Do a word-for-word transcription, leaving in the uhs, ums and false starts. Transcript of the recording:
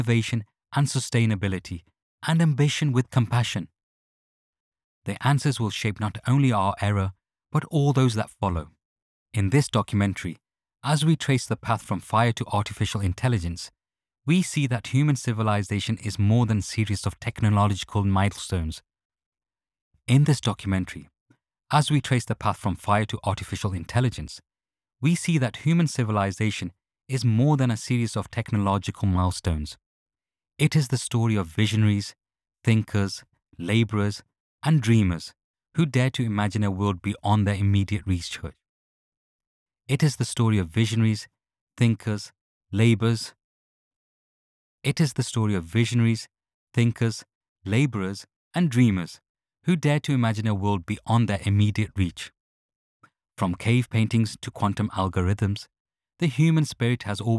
innovation and sustainability, and ambition with compassion. The answers will shape not only our era, but all those that follow. In this documentary, as we trace the path from fire to artificial intelligence, we see that human civilization is more than a series of technological milestones. In this documentary, as we trace the path from fire to artificial intelligence, we see that human civilization is more than a series of technological milestones. It is the story of visionaries, thinkers, laborers, and dreamers who dare to imagine a world beyond their immediate reach. It is the story of visionaries, thinkers, laborers. It is the story of visionaries, thinkers, laborers, and dreamers who dare to imagine a world beyond their immediate reach. From cave paintings to quantum algorithms, the human spirit has always